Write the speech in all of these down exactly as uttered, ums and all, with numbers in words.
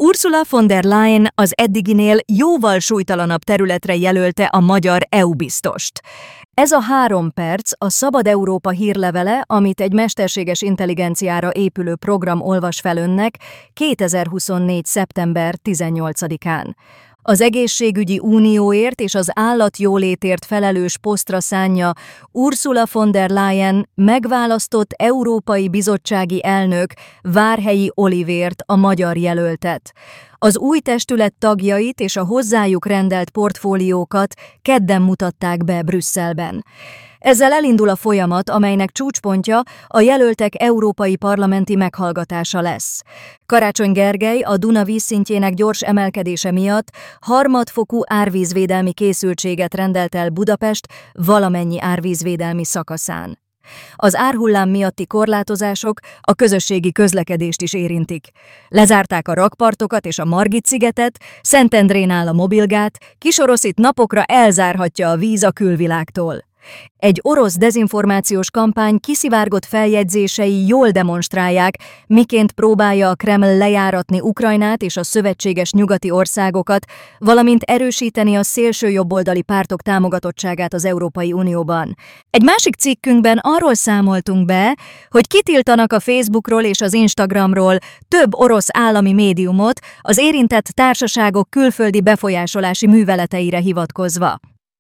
Ursula von der Leyen az eddiginél jóval súlytalanabb területre jelölte a magyar é u-biztost. Ez a három perc a Szabad Európa hírlevele, amit egy mesterséges intelligenciára épülő program olvas fel önnek kétezer-huszonnégy. szeptember tizennyolcadikán. Az egészségügyi unióért és az állatjólétért felelős posztra szánja Ursula von der Leyen megválasztott Európai Bizottsági elnök Várhelyi Olivért a magyar jelöltet. Az új testület tagjait és a hozzájuk rendelt portfóliókat kedden mutatták be Brüsszelben. Ezzel elindul a folyamat, amelynek csúcspontja a jelöltek európai parlamenti meghallgatása lesz. Karácsony Gergely a Duna vízszintjének gyors emelkedése miatt harmadfokú árvízvédelmi készültséget rendelt el Budapest valamennyi árvízvédelmi szakaszán. Az árhullám miatti korlátozások a közösségi közlekedést is érintik. Lezárták a rakpartokat és a Margit-szigetet, Szentendrén áll a mobilgát, Kisorosz itt napokra elzárhatja a víz a külvilágtól. Egy orosz dezinformációs kampány kiszivárgott feljegyzései jól demonstrálják, miként próbálja a Kreml lejáratni Ukrajnát és a szövetséges nyugati országokat, valamint erősíteni a szélső jobboldali pártok támogatottságát az Európai Unióban. Egy másik cikkünkben arról számoltunk be, hogy kitiltanak a Facebookról és az Instagramról több orosz állami médiumot az érintett társaságok külföldi befolyásolási műveleteire hivatkozva.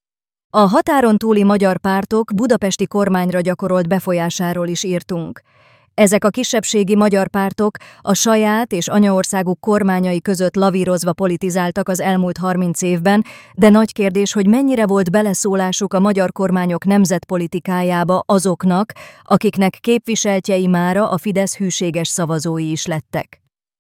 A határon túli magyar pártok budapesti kormányra gyakorolt befolyásáról is írtunk. Ezek a kisebbségi magyar pártok a saját és anyaországuk kormányai között lavírozva politizáltak az elmúlt harminc évben, de nagy kérdés, hogy mennyire volt beleszólásuk a magyar kormányok nemzetpolitikájába azoknak, akiknek képviseltjei mára a Fidesz hűséges szavazói is lettek.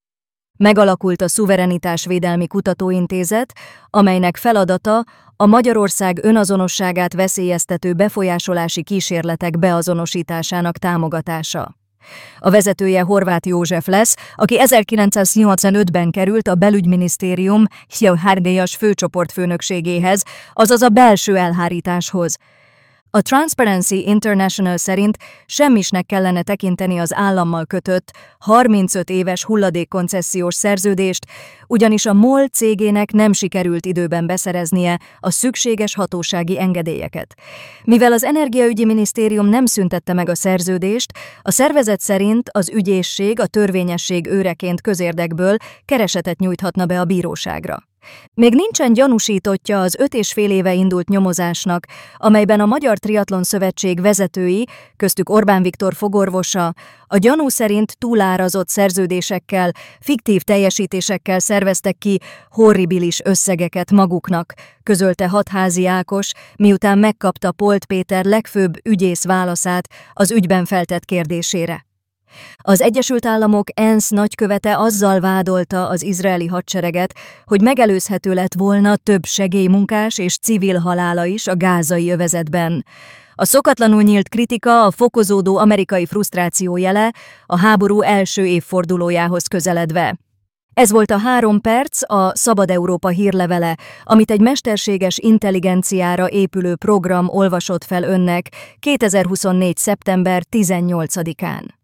Megalakult a Szuverenitásvédelmi Kutatóintézet, amelynek feladata a Magyarország önazonosságát veszélyeztető befolyásolási kísérletek beazonosításának támogatása. A vezetője Horváth József lesz, aki ezerkilencszáznyolcvanötben került a Belügyminisztérium hárdyas főcsoportfőnökségéhez, azaz a belső elhárításhoz. A Transparency International szerint semmisnek kellene tekinteni az állammal kötött harmincöt éves hulladékkoncesziós szerződést, ugyanis a MOL cégének nem sikerült időben beszereznie a szükséges hatósági engedélyeket. Mivel az Energiaügyi Minisztérium nem szüntette meg a szerződést, a szervezet szerint az ügyészség a törvényesség őreként közérdekből keresetet nyújthatna be a bíróságra. Még nincsen gyanúsítottja az öt és fél éve indult nyomozásnak, amelyben a Magyar Triatlon Szövetség vezetői, köztük Orbán Viktor fogorvosa, a gyanú szerint túlárazott szerződésekkel, fiktív teljesítésekkel szerveztek ki horribilis összegeket maguknak, közölte Hatházi Ákos, miután megkapta Polt Péter legfőbb ügyész válaszát az ügyben feltett kérdésére. Az Egyesült Államok ENSZ nagykövete azzal vádolta az izraeli hadsereget, hogy megelőzhető lett volna több segélymunkás és civil halála is a gázai övezetben. A szokatlanul nyílt kritika a fokozódó amerikai frusztráció jele a háború első évfordulójához közeledve. Ez volt a három perc, a Szabad Európa hírlevele, amit egy mesterséges intelligenciára épülő program olvasott fel önnek kétezer-huszonnégy. szeptember tizennyolcadikán.